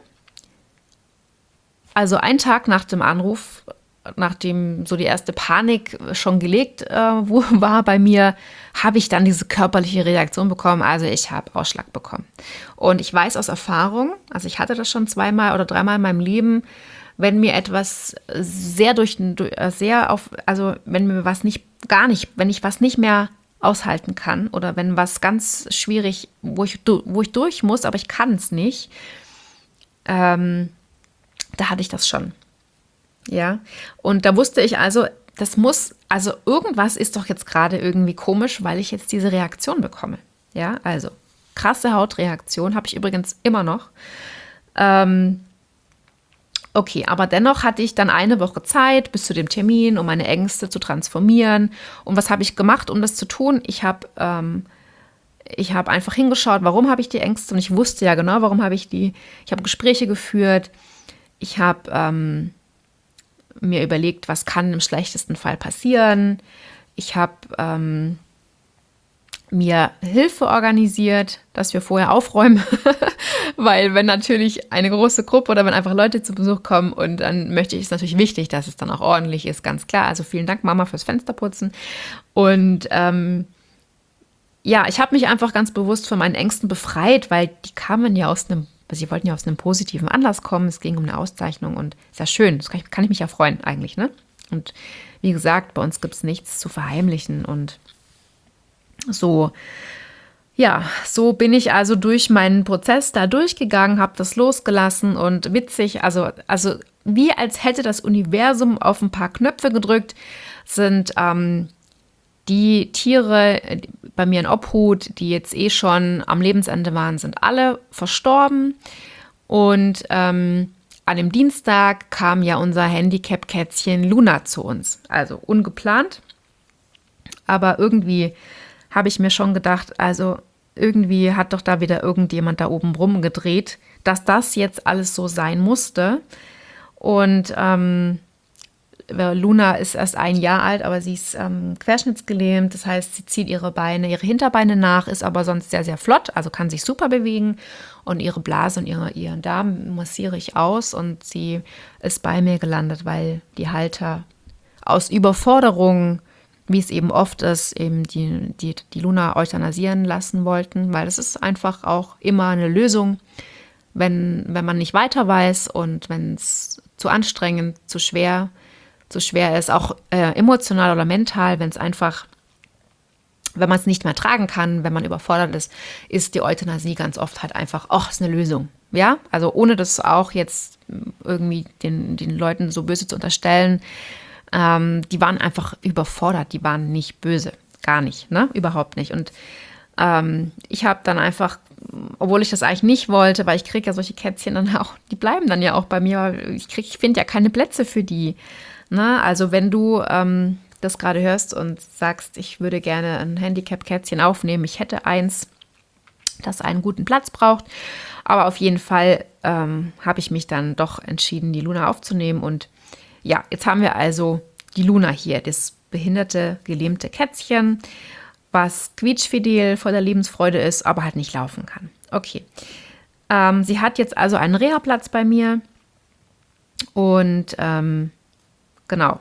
Also einen Tag nach dem Anruf, nachdem so die erste Panik schon gelegt äh, war bei mir, habe ich dann diese körperliche Reaktion bekommen. Also ich habe Ausschlag bekommen. Und ich weiß aus Erfahrung, also ich hatte das schon zweimal oder dreimal in meinem Leben, wenn mir etwas sehr durch, sehr auf, also wenn mir was nicht, gar nicht, wenn ich was nicht mehr aushalten kann oder wenn was ganz schwierig, wo ich, wo ich durch muss, aber ich kann es nicht, ähm, da hatte ich das schon. Ja, und da wusste ich also, das muss, also irgendwas ist doch jetzt gerade irgendwie komisch, weil ich jetzt diese Reaktion bekomme. Ja, also krasse Hautreaktion habe ich übrigens immer noch. Ähm, okay, aber dennoch hatte ich dann eine Woche Zeit bis zu dem Termin, um meine Ängste zu transformieren. Und was habe ich gemacht, um das zu tun? Ich habe ähm, ich habe einfach hingeschaut, warum habe ich die Ängste? Und ich wusste ja genau, warum habe ich die. Ich habe Gespräche geführt. Ich habe ähm, mir überlegt, was kann im schlechtesten Fall passieren. Ich habe ähm, mir Hilfe organisiert, dass wir vorher aufräumen, weil wenn natürlich eine große Gruppe oder wenn einfach Leute zu Besuch kommen und dann möchte ich, ist natürlich wichtig, dass es dann auch ordentlich ist, ganz klar. Also vielen Dank, Mama, fürs Fensterputzen. Und ähm, ja, ich habe mich einfach ganz bewusst von meinen Ängsten befreit, weil die kamen ja aus einem, sie wollten ja aus einem positiven Anlass kommen. Es ging um eine Auszeichnung und ist ja schön, das kann ich, kann ich mich ja freuen eigentlich, ne? Und wie gesagt, bei uns gibt es nichts zu verheimlichen und so, ja, so bin ich also durch meinen Prozess da durchgegangen, habe das losgelassen und witzig, also, also wie als hätte das Universum auf ein paar Knöpfe gedrückt, sind ähm, die Tiere bei mir in Obhut, die jetzt eh schon am Lebensende waren, sind alle verstorben. Und ähm, an dem Dienstag kam ja unser Handicap-Kätzchen Luna zu uns. Also ungeplant. Aber irgendwie habe ich mir schon gedacht, also irgendwie hat doch da wieder irgendjemand da oben rumgedreht, dass das jetzt alles so sein musste. Und ähm, Luna ist erst ein Jahr alt, aber sie ist ähm, querschnittsgelähmt. Das heißt, sie zieht ihre Beine, ihre Hinterbeine nach, ist aber sonst sehr, sehr flott, also kann sich super bewegen. Und ihre Blase und ihre, ihren Darm massiere ich aus und sie ist bei mir gelandet, weil die Halter aus Überforderung, wie es eben oft ist, eben die, die, die Luna euthanasieren lassen wollten, weil das ist einfach auch immer eine Lösung, wenn, wenn man nicht weiter weiß und wenn es zu anstrengend, zu schwer, zu schwer ist, auch äh, emotional oder mental, wenn es einfach, wenn man es nicht mehr tragen kann, wenn man überfordert ist, ist die Euthanasie ganz oft halt einfach, ach, ist eine Lösung. Ja, also ohne das auch jetzt irgendwie den, den Leuten so böse zu unterstellen, ähm, die waren einfach überfordert, die waren nicht böse, gar nicht, ne, überhaupt nicht. Und ähm, ich habe dann einfach, obwohl ich das eigentlich nicht wollte, weil ich kriege ja solche Kätzchen dann auch, die bleiben dann ja auch bei mir, ich krieg, ich finde ja keine Plätze für die. Na, also wenn du ähm, das gerade hörst und sagst, ich würde gerne ein Handicap-Kätzchen aufnehmen, ich hätte eins, das einen guten Platz braucht, aber auf jeden Fall ähm, habe ich mich dann doch entschieden, die Luna aufzunehmen und ja, jetzt haben wir also die Luna hier, das behinderte, gelähmte Kätzchen, was quietschfidel vor der Lebensfreude ist, aber halt nicht laufen kann. Okay, ähm, sie hat jetzt also einen Reha-Platz bei mir und ähm, genau.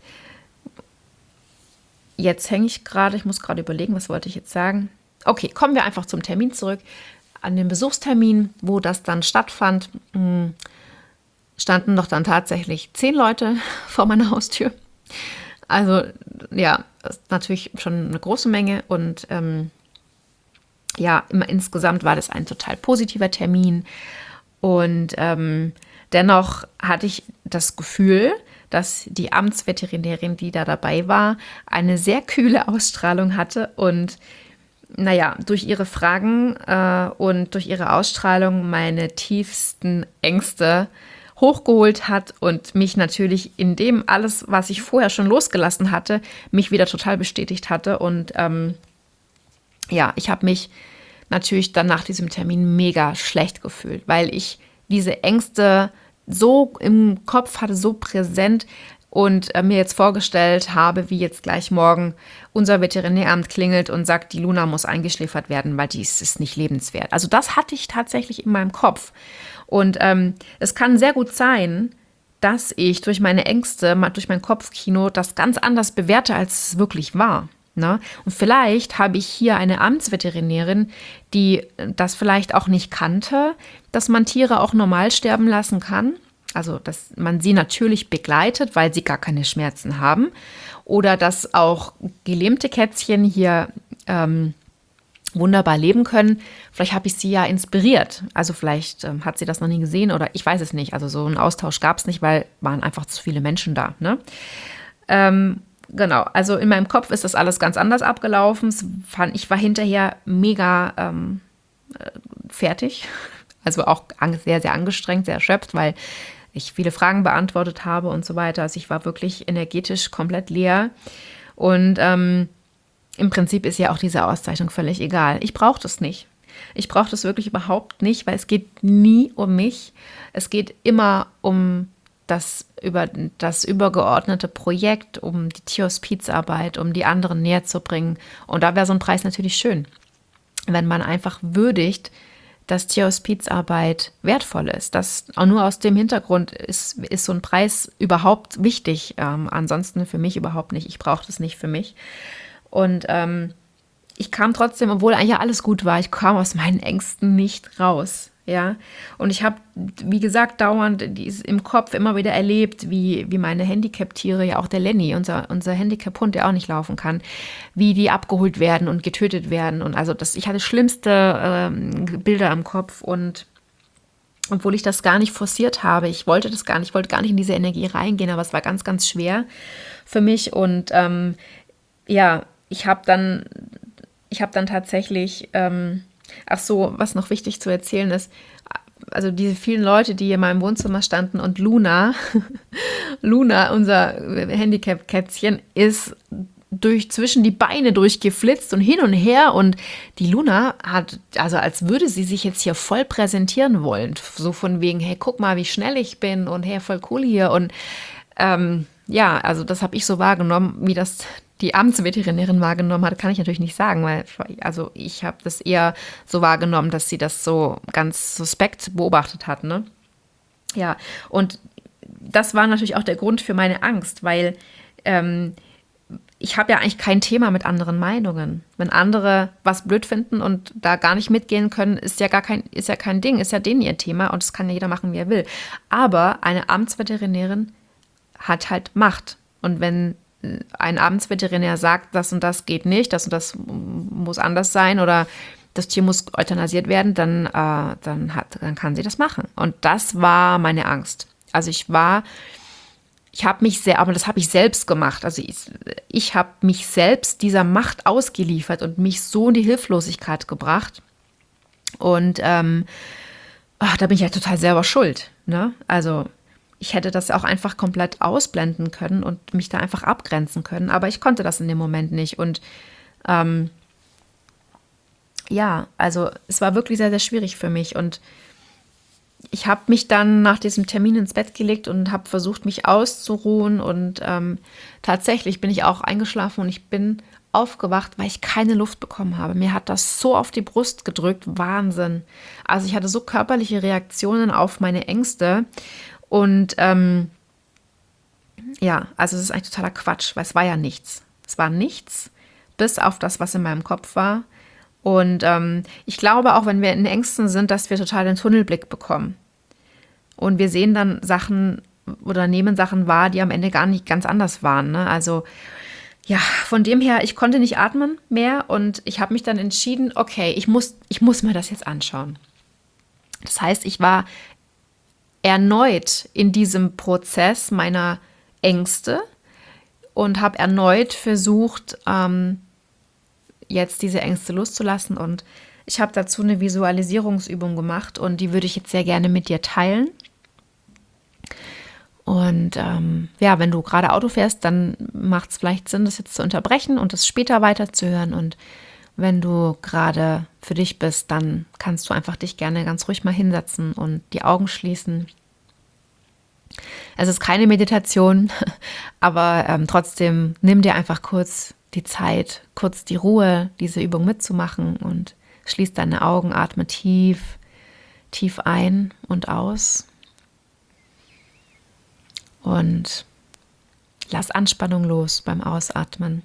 Jetzt hänge ich gerade, ich muss gerade überlegen, was wollte ich jetzt sagen. Okay, kommen wir einfach zum Termin zurück. An dem Besuchstermin, wo das dann stattfand, standen doch dann tatsächlich zehn Leute vor meiner Haustür. Also ja, das ist natürlich schon eine große Menge und ähm, ja, immer insgesamt war das ein total positiver Termin und ähm, dennoch hatte ich das Gefühl, dass die Amtsveterinärin, die da dabei war, eine sehr kühle Ausstrahlung hatte und naja, durch ihre Fragen äh, und durch ihre Ausstrahlung meine tiefsten Ängste hochgeholt hat und mich natürlich in dem alles, was ich vorher schon losgelassen hatte, mich wieder total bestätigt hatte. Und ähm, ja, ich habe mich natürlich dann nach diesem Termin mega schlecht gefühlt, weil ich diese Ängste so im Kopf hatte, so präsent und äh, mir jetzt vorgestellt habe, wie jetzt gleich morgen unser Veterinäramt klingelt und sagt, die Luna muss eingeschläfert werden, weil die ist, ist nicht lebenswert. Also das hatte ich tatsächlich in meinem Kopf. Und ähm, es kann sehr gut sein, dass ich durch meine Ängste, durch mein Kopfkino das ganz anders bewerte, als es wirklich war. Ne? Und vielleicht habe ich hier eine Amtsveterinärin, die das vielleicht auch nicht kannte, dass man Tiere auch normal sterben lassen kann. Also, dass man sie natürlich begleitet, weil sie gar keine Schmerzen haben. Oder dass auch gelähmte Kätzchen hier ähm, wunderbar leben können. Vielleicht habe ich sie ja inspiriert. Also vielleicht ähm, hat sie das noch nie gesehen oder ich weiß es nicht. Also so einen Austausch gab es nicht, weil waren einfach zu viele Menschen da. Ne? Ähm, genau, also in meinem Kopf ist das alles ganz anders abgelaufen. Ich war hinterher mega ähm, fertig. Also auch sehr, sehr angestrengt, sehr erschöpft, weil ich viele Fragen beantwortet habe und so weiter. Also ich war wirklich energetisch komplett leer. Und ähm, im Prinzip ist ja auch diese Auszeichnung völlig egal. Ich brauche das nicht. Ich brauche das wirklich überhaupt nicht, weil es geht nie um mich. Es geht immer um das, über, das übergeordnete Projekt, um die Tierhospizarbeit, um die anderen näher zu bringen. Und da wäre so ein Preis natürlich schön, wenn man einfach würdigt, dass Tierhospizarbeit wertvoll ist. Das auch nur aus dem Hintergrund ist, ist so ein Preis überhaupt wichtig. Ähm, ansonsten für mich überhaupt nicht. Ich brauche das nicht für mich. Und ähm, ich kam trotzdem, obwohl eigentlich alles gut war, ich kam aus meinen Ängsten nicht raus. Ja, und ich habe, wie gesagt, dauernd im Kopf immer wieder erlebt, wie, wie meine Handicap-Tiere, ja auch der Lenny, unser, unser Handicap-Hund, der auch nicht laufen kann, wie die abgeholt werden und getötet werden. Und also das, ich hatte schlimmste ähm, Bilder im Kopf und obwohl ich das gar nicht forciert habe, ich wollte das gar nicht, ich wollte gar nicht in diese Energie reingehen, aber es war ganz, ganz schwer für mich. Und ähm, ja, ich habe dann, ich habe dann tatsächlich ähm, Ach so, was noch wichtig zu erzählen ist, also diese vielen Leute, die in meinem Wohnzimmer standen und Luna, Luna, unser Handicap-Kätzchen, ist durch zwischen die Beine durchgeflitzt und hin und her und die Luna hat, also als würde sie sich jetzt hier voll präsentieren wollen, so von wegen, hey, guck mal, wie schnell ich bin und hey, voll cool hier und ähm, ja, also das habe ich so wahrgenommen, wie das die Amtsveterinärin wahrgenommen hat, kann ich natürlich nicht sagen, weil also ich habe das eher so wahrgenommen, dass sie das so ganz suspekt beobachtet hat, ne? Ja, und das war natürlich auch der Grund für meine Angst, weil ähm, ich habe ja eigentlich kein Thema mit anderen Meinungen. Wenn andere was blöd finden und da gar nicht mitgehen können, ist ja gar kein, ist ja kein Ding, ist ja denen ihr Thema und das kann ja jeder machen, wie er will. Aber eine Amtsveterinärin hat halt Macht. Und wenn ein Amtsveterinär sagt, das und das geht nicht, das und das muss anders sein oder das Tier muss euthanasiert werden, dann, äh, dann, hat, dann kann sie das machen. Und das war meine Angst. Also ich war, ich habe mich sehr, aber das habe ich selbst gemacht. Also ich, ich habe mich selbst dieser Macht ausgeliefert und mich so in die Hilflosigkeit gebracht. Und ähm, ach, da bin ich ja total selber schuld. Ne? Also ich hätte das auch einfach komplett ausblenden können und mich da einfach abgrenzen können. Aber ich konnte das in dem Moment nicht. Und ähm, ja, also es war wirklich sehr, sehr schwierig für mich. Und ich habe mich dann nach diesem Termin ins Bett gelegt und habe versucht, mich auszuruhen. Und ähm, tatsächlich bin ich auch eingeschlafen und ich bin aufgewacht, weil ich keine Luft bekommen habe. Mir hat das so auf die Brust gedrückt. Wahnsinn. Also ich hatte so körperliche Reaktionen auf meine Ängste. Und ähm, ja, also es ist eigentlich totaler Quatsch, weil es war ja nichts. Es war nichts, bis auf das, was in meinem Kopf war. Und ähm, ich glaube auch, wenn wir in Ängsten sind, dass wir total den Tunnelblick bekommen. Und wir sehen dann Sachen oder nehmen Sachen wahr, die am Ende gar nicht ganz anders waren. Ne? Also ja, von dem her, ich konnte nicht atmen mehr und ich habe mich dann entschieden, okay, ich muss, ich muss mir das jetzt anschauen. Das heißt, ich war erneut in diesem Prozess meiner Ängste und habe erneut versucht, ähm, jetzt diese Ängste loszulassen. Und ich habe dazu eine Visualisierungsübung gemacht und die würde ich jetzt sehr gerne mit dir teilen. Und ähm, ja, wenn du gerade Auto fährst, dann macht es vielleicht Sinn, das jetzt zu unterbrechen und das später weiterzuhören. Und wenn du gerade für dich bist, dann kannst du einfach dich gerne ganz ruhig mal hinsetzen und die Augen schließen. Es ist keine Meditation, aber ähm, trotzdem nimm dir einfach kurz die Zeit, kurz die Ruhe, diese Übung mitzumachen und schließ deine Augen, atme tief, tief ein und aus und lass Anspannung los beim Ausatmen.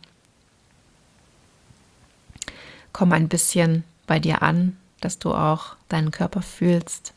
Komm ein bisschen bei dir an, dass du auch deinen Körper fühlst.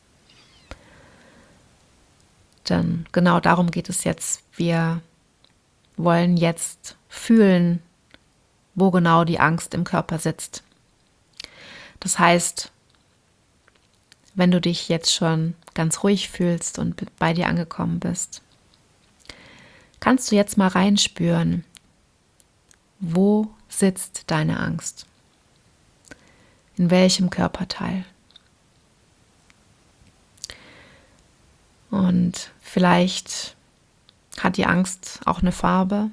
Denn genau darum geht es jetzt. Wir wollen jetzt fühlen, wo genau die Angst im Körper sitzt. Das heißt, wenn du dich jetzt schon ganz ruhig fühlst und bei dir angekommen bist, kannst du jetzt mal reinspüren, wo sitzt deine Angst? In welchem Körperteil? Und vielleicht hat die Angst auch eine Farbe.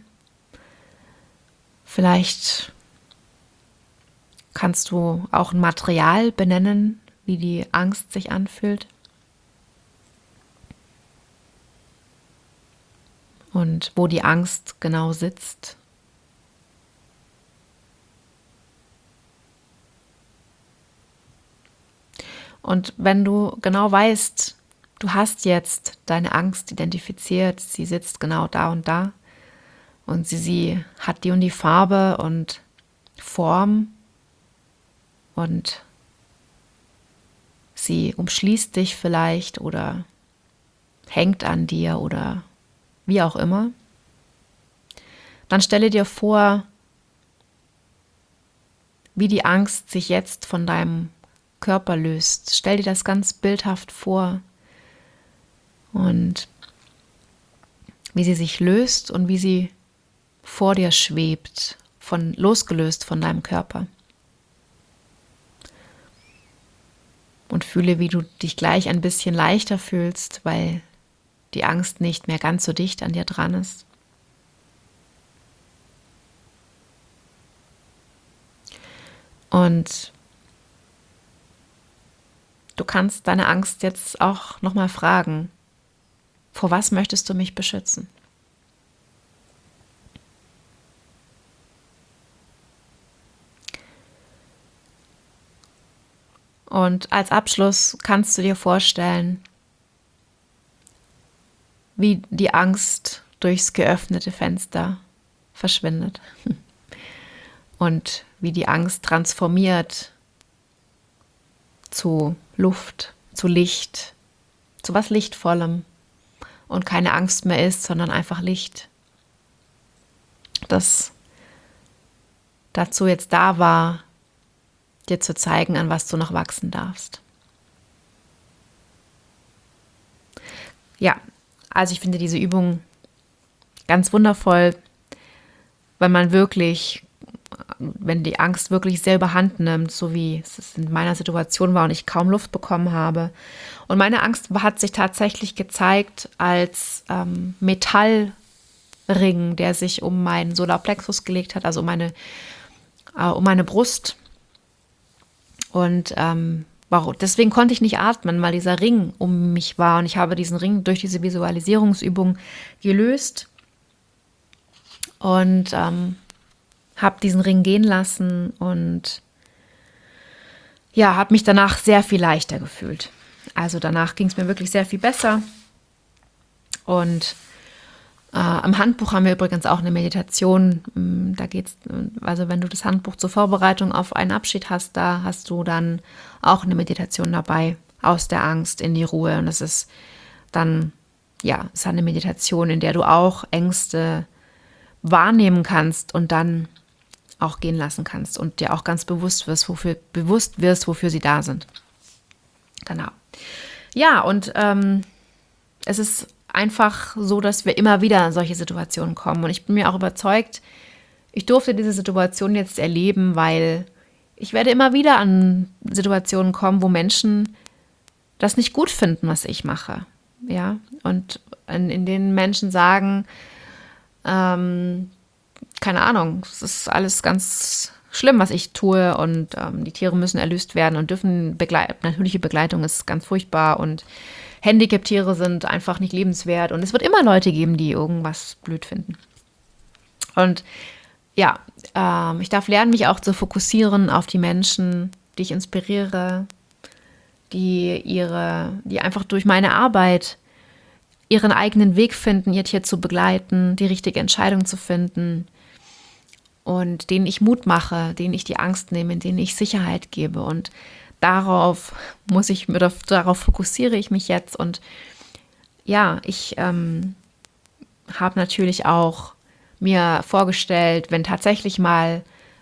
Vielleicht kannst du auch ein Material benennen, wie die Angst sich anfühlt. Und wo die Angst genau sitzt. Und wenn du genau weißt, du hast jetzt deine Angst identifiziert, sie sitzt genau da und da und sie, sie hat die und die Farbe und Form und sie umschließt dich vielleicht oder hängt an dir oder wie auch immer, dann stelle dir vor, wie die Angst sich jetzt von deinem Körper löst. Stell dir das ganz bildhaft vor und wie sie sich löst und wie sie vor dir schwebt, von, losgelöst von deinem Körper. Und fühle, wie du dich gleich ein bisschen leichter fühlst, weil die Angst nicht mehr ganz so dicht an dir dran ist. Und du kannst deine Angst jetzt auch nochmal fragen, vor was möchtest du mich beschützen? Und als Abschluss kannst du dir vorstellen, wie die Angst durchs geöffnete Fenster verschwindet und wie die Angst transformiert zu Luft, zu Licht, zu was Lichtvollem und keine Angst mehr ist, sondern einfach Licht, das dazu jetzt da war, dir zu zeigen, an was du noch wachsen darfst. Ja, also ich finde diese Übung ganz wundervoll, weil man wirklich, wenn die Angst wirklich sehr überhand nimmt, so wie es in meiner Situation war und ich kaum Luft bekommen habe. Und meine Angst hat sich tatsächlich gezeigt als ähm, Metallring, der sich um meinen Solarplexus gelegt hat, also um meine, äh, um meine Brust. Und ähm, warum? Deswegen konnte ich nicht atmen, weil dieser Ring um mich war. Und ich habe diesen Ring durch diese Visualisierungsübung gelöst und ähm, habe diesen Ring gehen lassen und ja, habe mich danach sehr viel leichter gefühlt. Also danach ging es mir wirklich sehr viel besser. Und äh, im Handbuch haben wir übrigens auch eine Meditation. Da geht's, also wenn du das Handbuch zur Vorbereitung auf einen Abschied hast, da hast du dann auch eine Meditation dabei, aus der Angst in die Ruhe. Und das ist dann, ja, es ist eine Meditation, in der du auch Ängste wahrnehmen kannst und dann auch gehen lassen kannst und dir auch ganz bewusst wirst, wofür, bewusst wirst, wofür sie da sind. Genau. Ja, und ähm, es ist einfach so, dass wir immer wieder in solche Situationen kommen. Und ich bin mir auch überzeugt, ich durfte diese Situation jetzt erleben, weil ich werde immer wieder an Situationen kommen, wo Menschen das nicht gut finden, was ich mache. Ja, und in, in denen Menschen sagen, ähm, keine Ahnung, es ist alles ganz schlimm, was ich tue und ähm, die Tiere müssen erlöst werden und dürfen Begleit- natürliche Begleitung ist ganz furchtbar und Handicap-Tiere sind einfach nicht lebenswert und es wird immer Leute geben, die irgendwas blöd finden. Und ja, ähm, ich darf lernen, mich auch zu fokussieren auf die Menschen, die ich inspiriere, die ihre, die einfach durch meine Arbeit ihren eigenen Weg finden, ihr Tier zu begleiten, die richtige Entscheidung zu finden und denen ich Mut mache, denen ich die Angst nehme, denen ich Sicherheit gebe. Und darauf muss ich, darauf fokussiere ich mich jetzt. Und ja, ich ähm, habe natürlich auch mir vorgestellt, wenn tatsächlich mal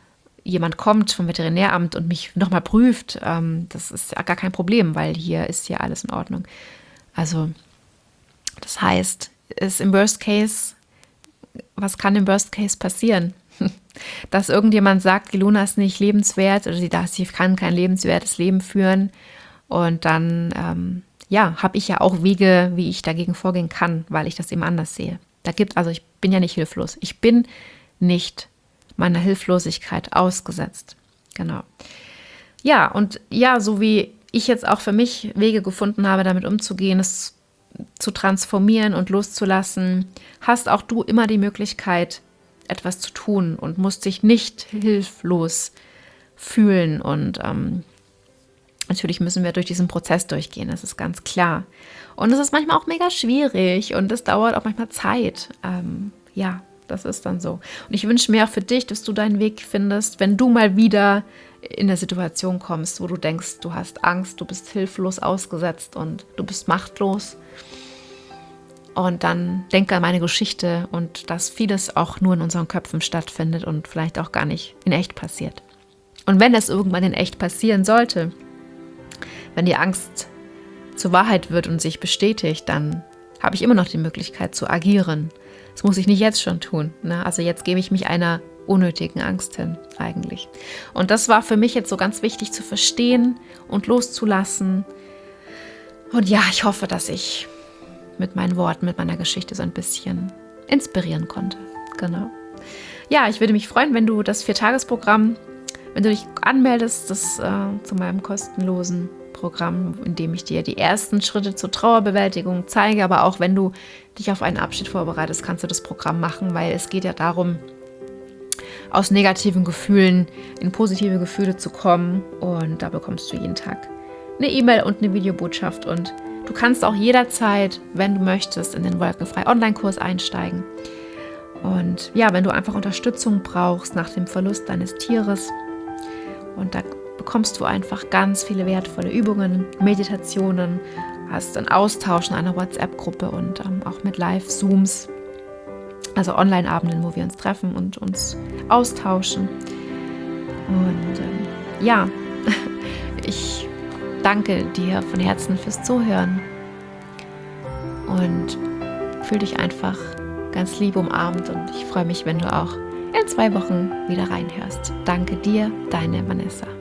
jemand kommt vom Veterinäramt und mich nochmal prüft, ähm, das ist ja gar kein Problem, weil hier ist ja alles in Ordnung. Also das heißt, ist im Worst Case, was kann im Worst Case passieren? Dass irgendjemand sagt, die Luna ist nicht lebenswert oder sie, sie kann kein lebenswertes Leben führen. Und dann, ähm, ja, habe ich ja auch Wege, wie ich dagegen vorgehen kann, weil ich das eben anders sehe. Da gibt, also ich bin ja nicht hilflos. Ich bin nicht meiner Hilflosigkeit ausgesetzt. Genau. Ja, und ja, so wie ich jetzt auch für mich Wege gefunden habe, damit umzugehen, es zu transformieren und loszulassen, hast auch du immer die Möglichkeit, etwas zu tun und musst dich nicht hilflos fühlen. Und ähm, natürlich müssen wir durch diesen Prozess durchgehen, das ist ganz klar. Und es ist manchmal auch mega schwierig und es dauert auch manchmal Zeit. Ähm, ja, das ist dann so. Und ich wünsche mir auch für dich, dass du deinen Weg findest, wenn du mal wieder in der Situation kommst, wo du denkst, du hast Angst, du bist hilflos ausgesetzt und du bist machtlos. Und dann denk an meine Geschichte und dass vieles auch nur in unseren Köpfen stattfindet und vielleicht auch gar nicht in echt passiert. Und wenn es irgendwann in echt passieren sollte, wenn die Angst zur Wahrheit wird und sich bestätigt, dann habe ich immer noch die Möglichkeit zu agieren. Das muss ich nicht jetzt schon tun. Ne? Also jetzt gebe ich mich einer unnötigen Angst hin eigentlich. Und das war für mich jetzt so ganz wichtig zu verstehen und loszulassen. Und ja, ich hoffe, dass ich mit meinen Worten, mit meiner Geschichte so ein bisschen inspirieren konnte. Genau. Ja, ich würde mich freuen, wenn du das Viertagesprogramm, wenn du dich anmeldest, das äh, zu meinem kostenlosen Programm, in dem ich dir die ersten Schritte zur Trauerbewältigung zeige, aber auch wenn du dich auf einen Abschied vorbereitest, kannst du das Programm machen, weil es geht ja darum, aus negativen Gefühlen in positive Gefühle zu kommen, und da bekommst du jeden Tag eine E-Mail und eine Videobotschaft, und du kannst auch jederzeit, wenn du möchtest, in den Wolkenfrei Online-Kurs einsteigen. Und ja, wenn du einfach Unterstützung brauchst nach dem Verlust deines Tieres, und da bekommst du einfach ganz viele wertvolle Übungen, Meditationen, hast einen Austausch in einer WhatsApp-Gruppe und ähm, auch mit Live-Zooms, also Online-Abenden, wo wir uns treffen und uns austauschen. Und ähm, ja, ich danke dir von Herzen fürs Zuhören und fühl dich einfach ganz lieb umarmt, und ich freue mich, wenn du auch in zwei Wochen wieder reinhörst. Danke dir, deine Vanessa.